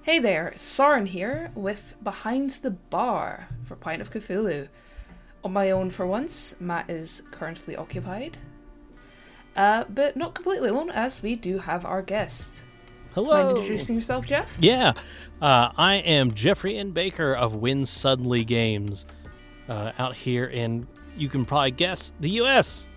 Hey there, Soren here with Behind the Bar for Pint of Cthulhu. On my own for once, Matt is currently occupied. But not completely alone, as we do have our guest. Hello! Mind introducing yourself, Jeff? Yeah, I am Jeffrey N. Baker of Win Suddenly Games, out here in, you can probably guess, the U.S.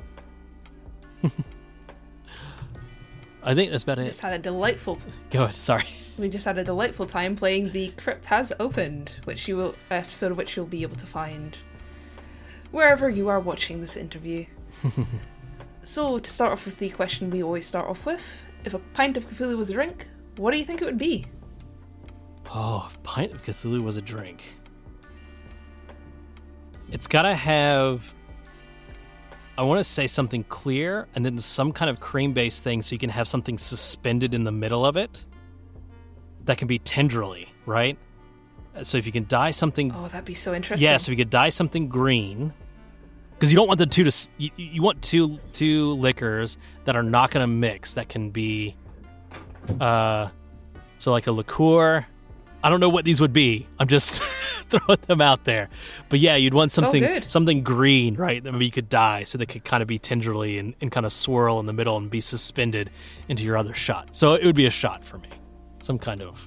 I think that's about it. Just had a delightful... Go ahead, sorry. We just had a delightful time playing The Crypt Has Opened, episode of which you'll be able to find wherever you are watching this interview. So, to start off with the question we always start off with, if a pint of Cthulhu was a drink, what do you think it would be? Oh, if a pint of Cthulhu was a drink. It's gotta have, I want to say something clear, and then some kind of cream-based thing so you can have something suspended in the middle of it that can be tenderly, right? So if you can dye something... Oh, that'd be so interesting. Yeah, so if you could dye something green, because you don't want the two to... You want two liquors that are not going to mix, that can be... so like a liqueur. I don't know what these would be. I'm just throwing them out there. But yeah, you'd want something green, right? That maybe you could dye so they could kind of be tenderly and kind of swirl in the middle and be suspended into your other shot. So it would be a shot for me. Some kind of,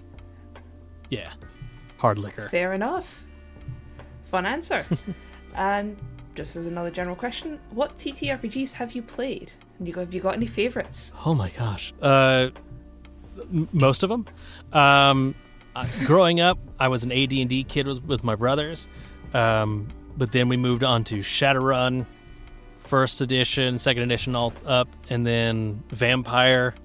hard liquor. Fair enough. Fun answer. And just as another general question, what TTRPGs have you played? Have you got any favorites? Oh my gosh. Most of them. Growing up, I was an AD&D kid with my brothers, but then we moved on to Shadowrun, first edition, second edition, all up, and then Vampire,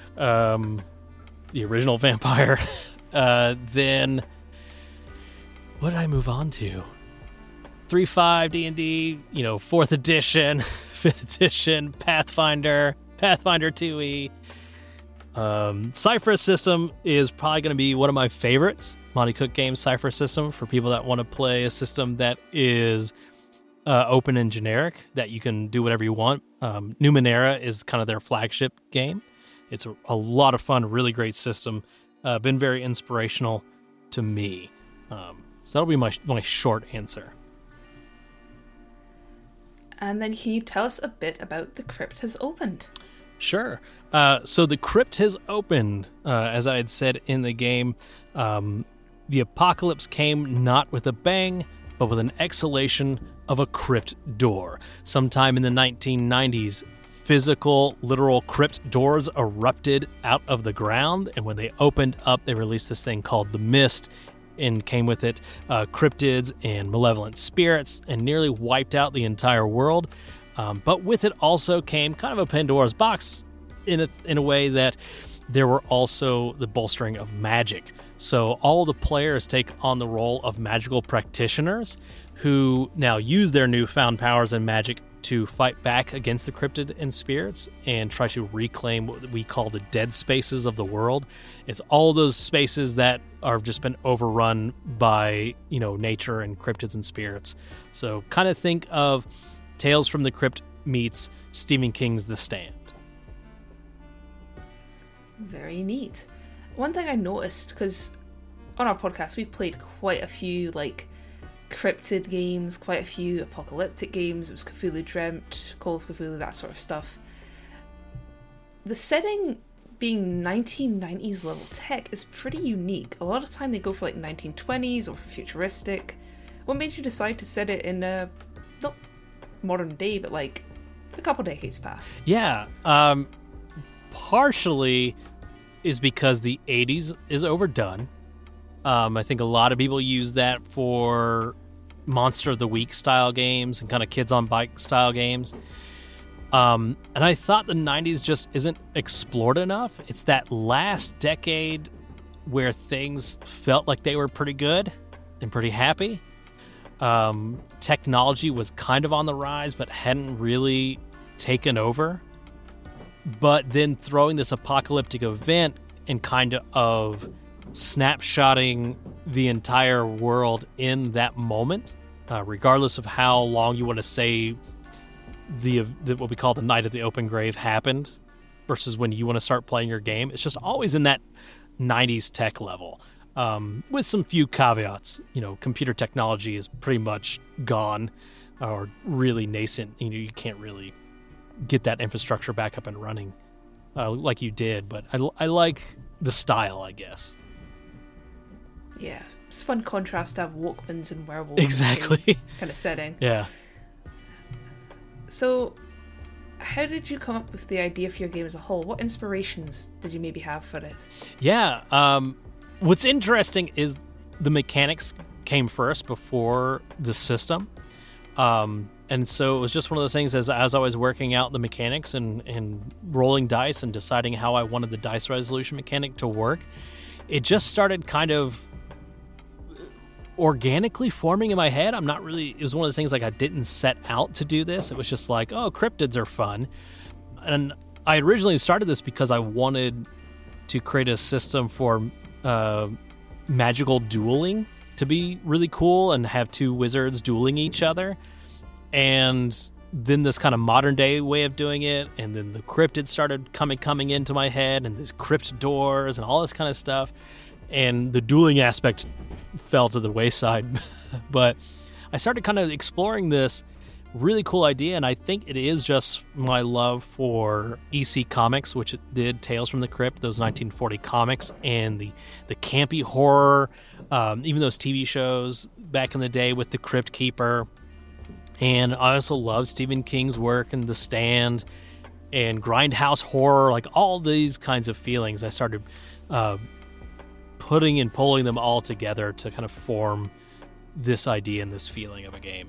the original Vampire. Then what did I move on to? 3.5 D&D, 4th edition, 5th edition, Pathfinder 2e. Cypher System is probably going to be one of my favorites. Monty Cook Games Cypher System, for people that want to play a system that is open and generic, that you can do whatever you want. Numenera is kind of their flagship game. It's a lot of fun, really great system. Been very inspirational to me. So that'll be my short answer. And then can you tell us a bit about The Crypt Has Opened? Sure. So The Crypt Has Opened, as I had said in the game, the apocalypse came not with a bang, but with an exhalation of a crypt door. Sometime in the 1990s, physical, literal crypt doors erupted out of the ground, and when they opened up, they released this thing called the Mist, and came with it cryptids and malevolent spirits, and nearly wiped out the entire world. But with it also came kind of a Pandora's box in a way that there were also the bolstering of magic. So all the players take on the role of magical practitioners who now use their newfound powers and magic to fight back against the cryptid and spirits and try to reclaim what we call the dead spaces of the world. It's all those spaces that are just been overrun by, nature and cryptids and spirits. So kind of think of Tales from the Crypt meets Stephen King's The Stand. Very neat. One thing I noticed, because on our podcast we've played quite a few cryptid games, quite a few apocalyptic games. It was Cthulhu Dreamt, Call of Cthulhu, that sort of stuff. The setting being 1990s level tech is pretty unique. A lot of time they go for 1920s or for futuristic. What made you decide to set it in not modern day, but a couple decades past? Yeah, partially is because the 80s is overdone. I think a lot of people use that for Monster of the Week style games and kind of kids on bike style games. And I thought the 90s just isn't explored enough. It's that last decade where things felt like they were pretty good and pretty happy. Technology was kind of on the rise, but hadn't really taken over. But then throwing this apocalyptic event and kind of snapshotting the entire world in that moment, regardless of how long you want to say the what we call the Night of the Open Grave happened, versus when you want to start playing your game. It's just always in that 90s tech level, with some few caveats. Computer technology is pretty much gone or really nascent. You can't really get that infrastructure back up and running like you did, but I like the style, I guess. Yeah, it's a fun contrast to have Walkmans and werewolves. Exactly. Kind of setting. Yeah. So, how did you come up with the idea for your game as a whole? What inspirations did you maybe have for it? Yeah. What's interesting is the mechanics came first before the system. And so it was just one of those things as I was working out the mechanics and rolling dice and deciding how I wanted the dice resolution mechanic to work. It just started kind of organically forming in my head. It was one of those things like I didn't set out to do this. It was just like, oh, cryptids are fun. And I originally started this because I wanted to create a system for magical dueling to be really cool and have two wizards dueling each other. And then this kind of modern day way of doing it, and then the cryptids started coming into my head, and these crypt doors and all this kind of stuff. And the dueling aspect fell to the wayside. But I started kind of exploring this really cool idea, and I think it is just my love for EC Comics, which did Tales from the Crypt, those 1940 comics, and the campy horror, even those TV shows back in the day with the Crypt Keeper. And I also love Stephen King's work and The Stand and grindhouse horror, like all these kinds of feelings. I started putting and pulling them all together to kind of form this idea and this feeling of a game.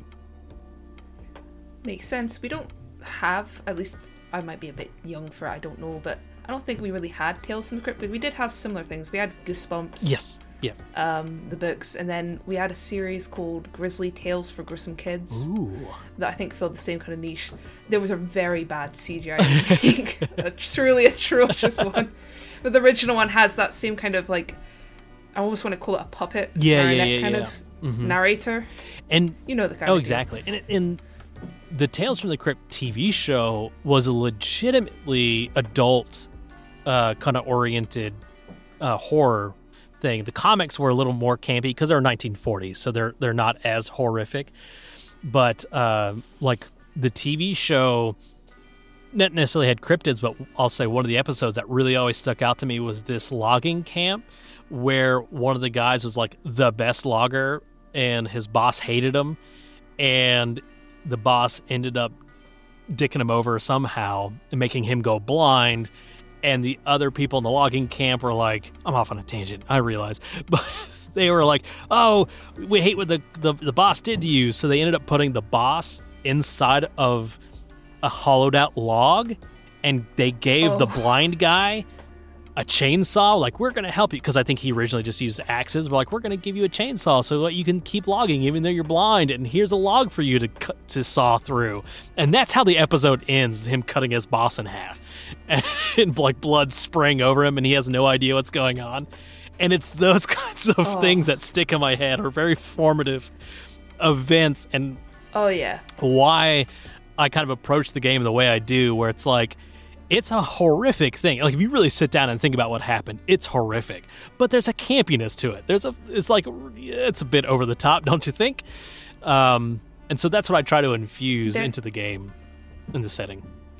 Makes sense. We don't have, at least I might be a bit young for it, I don't know, but I don't think we really had Tales from the Crypt, but we did have similar things. We had Goosebumps. Yes. Yeah. The books, and then we had a series called Grisly Tales for Gruesome Kids. Ooh. That I think filled the same kind of niche. There was a very bad CGI remake, a truly atrocious one. But the original one has that same kind of like, I almost want to call it a puppet kind of narrator. And you know the kind of exactly. And the Tales from the Crypt TV show was a legitimately adult kind of oriented horror thing. The comics were a little more campy because they're 1940s, so they're not as horrific. But like the TV show, not necessarily had cryptids, but I'll say one of the episodes that really always stuck out to me was this logging camp where one of the guys was like the best logger and his boss hated him, and the boss ended up dicking him over somehow and making him go blind. And the other people in the logging camp were like, I'm off on a tangent, I realize. But they were like, oh, we hate what the boss did to you. So they ended up putting the boss inside of a hollowed out log. And they gave the blind guy a chainsaw. Like, we're going to help you. Because I think he originally just used axes. We're like, we're going to give you a chainsaw so that you can keep logging even though you're blind. And here's a log for you to saw through. And that's how the episode ends, him cutting his boss in half. And like blood spraying over him, and he has no idea what's going on. And it's those kinds of things that stick in my head, are very formative events, and why I kind of approach the game the way I do, where it's like, it's a horrific thing. Like, if you really sit down and think about what happened, it's horrific. But there's a campiness to it. It's a bit over the top, don't you think? And so that's what I try to infuse into the game, in the setting.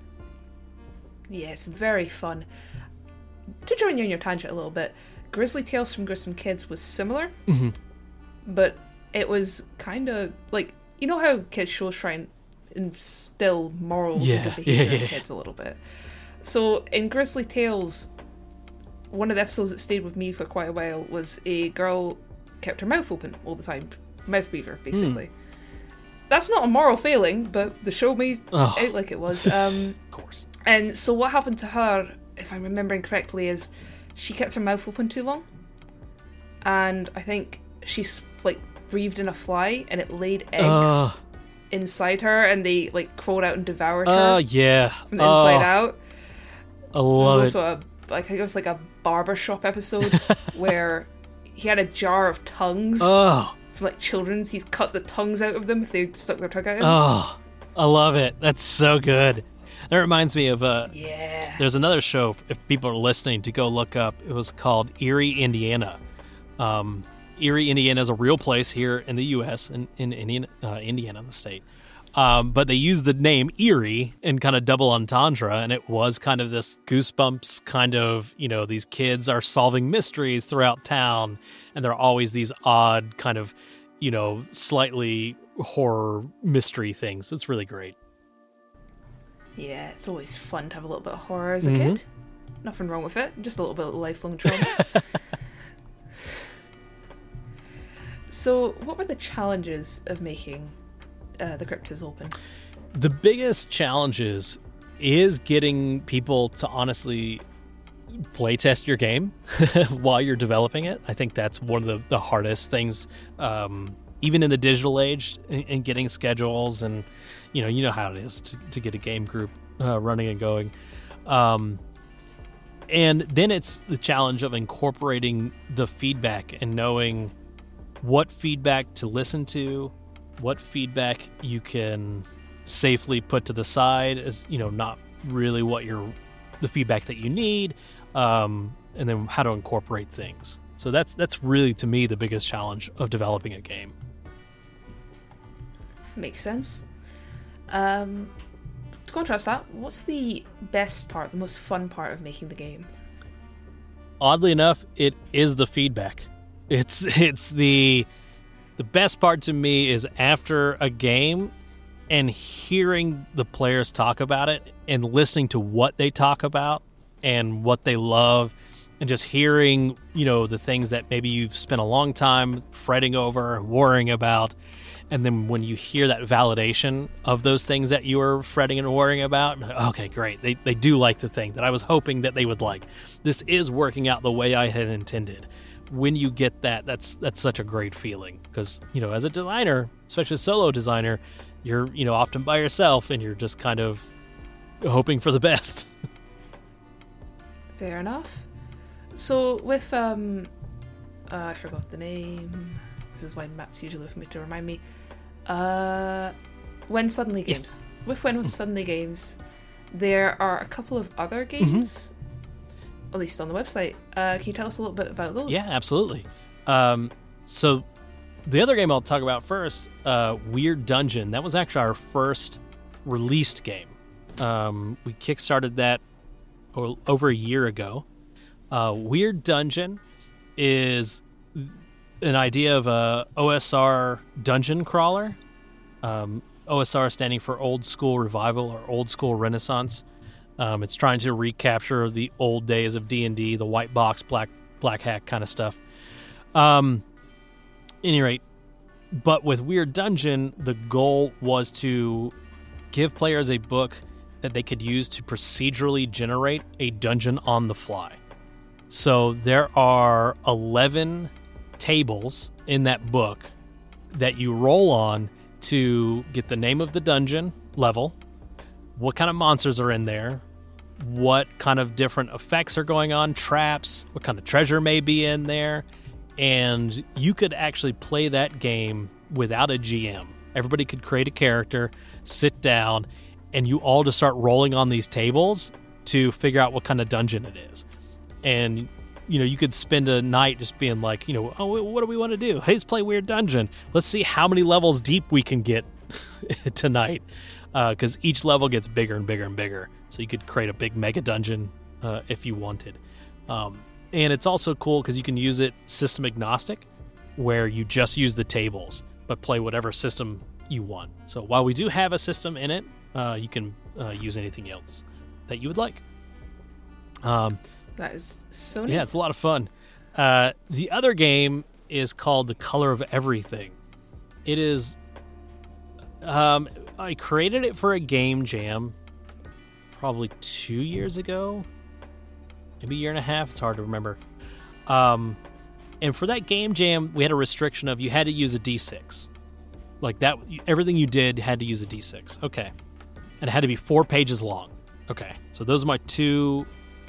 Yeah, it's very fun. To join you on your tangent a little bit, Grisly Tales from Gruesome Kids was similar, but it was kind of like, you know how kids shows try and instill morals and good behavior in kids a little bit. So in Grisly Tales, one of the episodes that stayed with me for quite a while was a girl kept her mouth open all the time, mouth breather, basically. That's not a moral failing, but the show made out like it was. Of course. And so what happened to her, if I'm remembering correctly, is she kept her mouth open too long. And I think she like breathed in a fly, and it laid eggs inside her, and they like crawled out and devoured her. From the inside out. I love it. Also I think it was like a barbershop episode where he had a jar of tongues. From like children's, he's cut the tongues out of them if they stuck their tongue out. I love it. That's so good. That reminds me of Yeah. there's another show, if people are listening, to go look up. It was called Erie, Indiana. Erie, Indiana is a real place here in the U.S., in Indiana, the state. But they used the name Erie in kind of double entendre, and it was kind of this Goosebumps kind of, these kids are solving mysteries throughout town, and there are always these odd kind of, slightly horror mystery things. It's really great. Yeah, it's always fun to have a little bit of horror as a kid. Nothing wrong with it. Just a little bit of lifelong trauma. So, what were the challenges of making the Crypt is Open? The biggest challenges is getting people to honestly play test your game while you're developing it. I think that's one of the hardest things, even in the digital age, in getting schedules and you know how it is to get a game group running and going. And then it's the challenge of incorporating the feedback and knowing what feedback to listen to, what feedback you can safely put to the side as not really the feedback that you need, and then how to incorporate things. So that's really, to me, the biggest challenge of developing a game. Makes sense. To contrast that, what's the best part, the most fun part of making the game? Oddly enough, it is the feedback. It's the best part to me is after a game and hearing the players talk about it and listening to what they talk about and what they love, and just hearing, the things that maybe you've spent a long time fretting over, worrying about. And then when you hear that validation of those things that you were fretting and worrying about, like, okay, great. They do like the thing that I was hoping that they would like. This is working out the way I had intended. When you get that, that's such a great feeling. Because, as a designer, especially a solo designer, you're, often by yourself and you're just kind of hoping for the best. Fair enough. So with, I forgot the name. This is why Matt's usually with me to remind me. When Suddenly Games. Yes. With When Suddenly Games, there are a couple of other games, at least on the website. Can you tell us a little bit about those? Yeah, absolutely. So the other game I'll talk about first, Weird Dungeon, that was actually our first released game. We kickstarted that over a year ago. Weird Dungeon is an idea of a OSR dungeon crawler. OSR standing for Old School Revival or Old School Renaissance. It's trying to recapture the old days of D&D, the white box, black hack kind of stuff. Any rate, but with Weird Dungeon, the goal was to give players a book that they could use to procedurally generate a dungeon on the fly. So there are 11 tables in that book that you roll on to get the name of the dungeon level, what kind of monsters are in there, what kind of different effects are going on, traps, what kind of treasure may be in there, and you could actually play that game without a GM. Everybody could create a character, sit down, and you all just start rolling on these tables to figure out what kind of dungeon it is. And you could spend a night just being like, oh, what do we want to do? Hey, let's play Weird Dungeon. Let's see how many levels deep we can get tonight. Because each level gets bigger and bigger and bigger. So you could create a big mega dungeon if you wanted. And it's also cool because you can use it system agnostic, where you just use the tables, but play whatever system you want. So while we do have a system in it, you can use anything else that you would like. That is so neat. Yeah, it's a lot of fun. The other game is called The Color of Everything. It is... I created it for a game jam probably 2 years ago. Maybe a year and a half. It's hard to remember. And for that game jam, we had a restriction of you had to use a D6. Like that, everything you did had to use a D6. Okay. And it had to be 4 pages long. Okay. So those are my two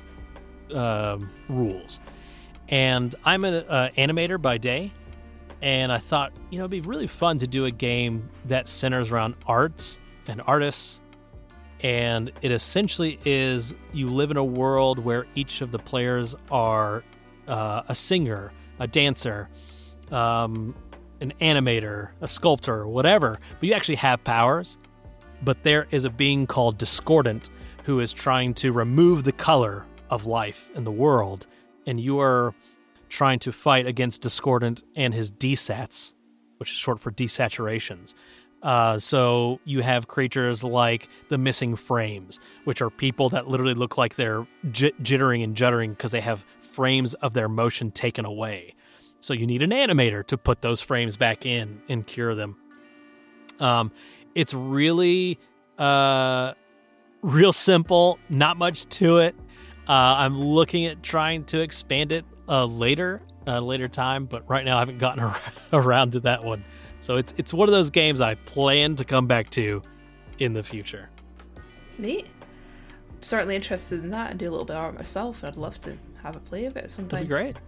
rules. And I'm an animator by day. And I thought, it'd be really fun to do a game that centers around arts and artists And it essentially is you live in a world where each of the players are a singer, a dancer, an animator, a sculptor, whatever. But you actually have powers. But there is a being called Discordant who is trying to remove the color of life in the world. And you are trying to fight against Discordant and his desats, which is short for desaturations. So you have creatures like the Missing Frames, which are people that literally look like they're jittering and juddering because they have frames of their motion taken away. So you need an animator to put those frames back in and cure them. It's really real simple, not much to it. I'm looking at trying to expand it later time, but right now I haven't gotten around to that one. So it's one of those games I plan to come back to in the future. Neat. Certainly interested in that and do a little bit of art myself. I'd love to have a play of it sometime. That'd be great.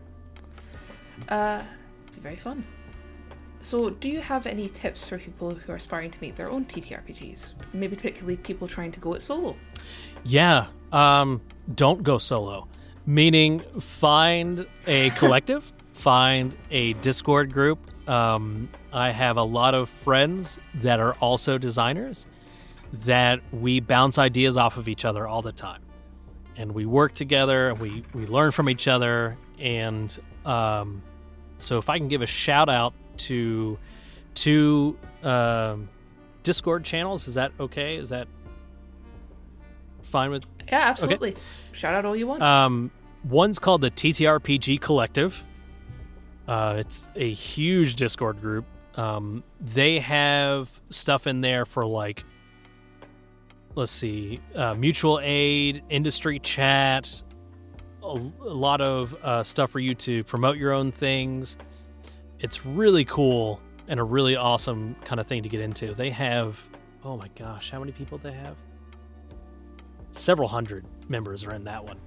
Be very fun. So, do you have any tips for people who are aspiring to make their own TTRPGs? Maybe particularly people trying to go it solo? Yeah. Don't go solo. Meaning, find a collective, find a Discord group. I have a lot of friends that are also designers that we bounce ideas off of each other all the time. And we work together, and we learn from each other. And so if I can give a shout out to two Discord channels, is that okay? Is that fine with... Yeah, absolutely. Okay. Shout out all you want. One's called the TTRPG Collective. It's a huge Discord group. They have stuff in there for, like, let's see, mutual aid, industry chat, a lot of stuff for you to promote your own things. It's really cool and a really awesome kind of thing to get into. They have, oh my gosh, how many people they have? Several hundred members are in that one.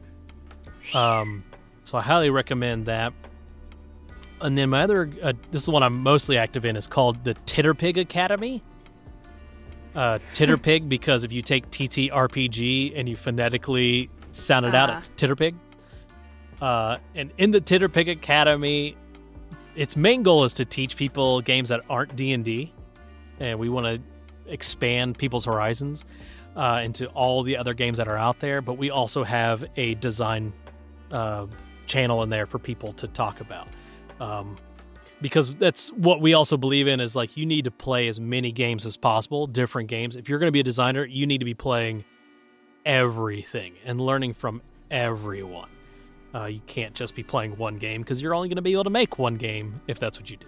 So I highly recommend that. And then my other, this is the one I'm mostly active in, is called the Titterpig Academy. Titterpig, because if you take TTRPG and you phonetically sound it out, it's Titterpig. And in the Titterpig Academy, its main goal is to teach people games that aren't D&D. And we want to expand people's horizons into all the other games that are out there. But we also have a design channel in there for people to talk about. Because that's what we also believe in, is like, you need to play as many games as possible, different games. If you're going to be a designer, you need to be playing everything and learning from everyone. You can't just be playing one game, because you're only going to be able to make one game if that's what you do.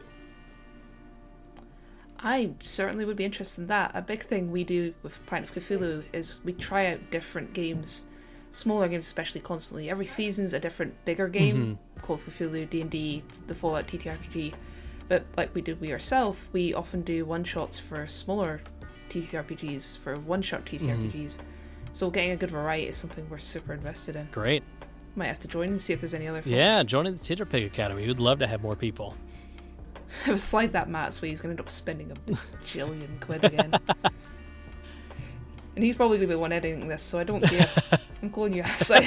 I certainly would be interested in that. A big thing we do with Pint of Cthulhu is we try out different games, smaller games especially, constantly. Every season's a different bigger game, Call of Cthulhu, D&D, the Fallout TTRPG. But like we did with ourselves, we often do one-shots for smaller TTRPGs, for one-shot TTRPGs. So getting a good variety is something we're super invested in. Great. Might have to join and see if there's any other folks. Yeah, joining the Titterpig Academy. We'd love to have more people. I would slide that Matt's way. He's going to end up spending a bajillion quid again. And he's probably going to be the one editing this, so I don't care. I'm calling you outside.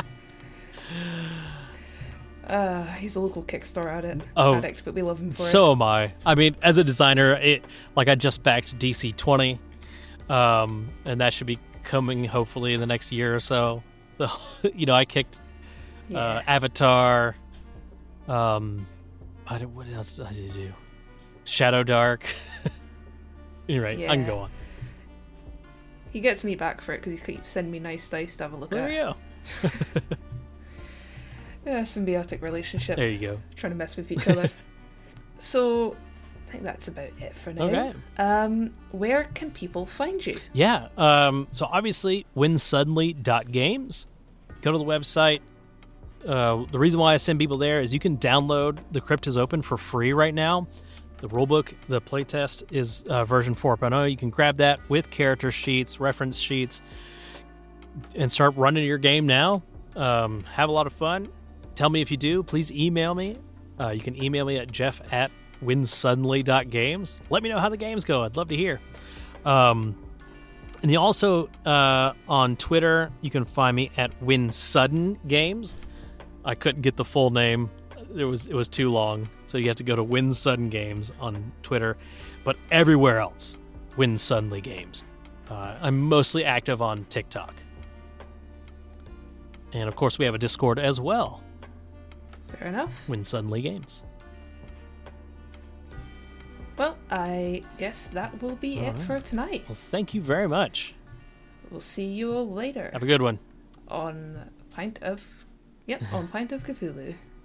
He's a local Kickstarter addict, but we love him for it. So am I. I mean, as a designer, I just backed DC-20, and that should be coming hopefully in the next year or so. I kicked Avatar. What else did I do? Shadow Dark. You're right. Yeah. I can go on. He gets me back for it because he keeps sending me nice dice to have a look at. There you go. Yeah, symbiotic relationship. There you go. Trying to mess with each other. So, I think that's about it for now. Okay. Where can people find you? Yeah. So obviously, winsuddenly.games. Go to the website. The reason why I send people there is you can download The Crypt is Open for free right now. The rulebook, the playtest is version 4.0. You can grab that with character sheets, reference sheets, and start running your game now. Have a lot of fun. Tell me if you do. Please email me. You can email me at jeff@winsuddenly.games. Let me know how the games go. I'd love to hear. And And you also, on Twitter, you can find me at Win Sudden Games. I couldn't get the full name. It was too long. So you have to go to Win Sudden Games on Twitter. But everywhere else, Win Suddenly Games. I'm mostly active on TikTok. And, of course, we have a Discord as well. Fair enough. Win Suddenly Games. Well, I guess that will be it for tonight. Well, thank you very much. We'll see you all later. Have a good one. On Pint of Cthulhu.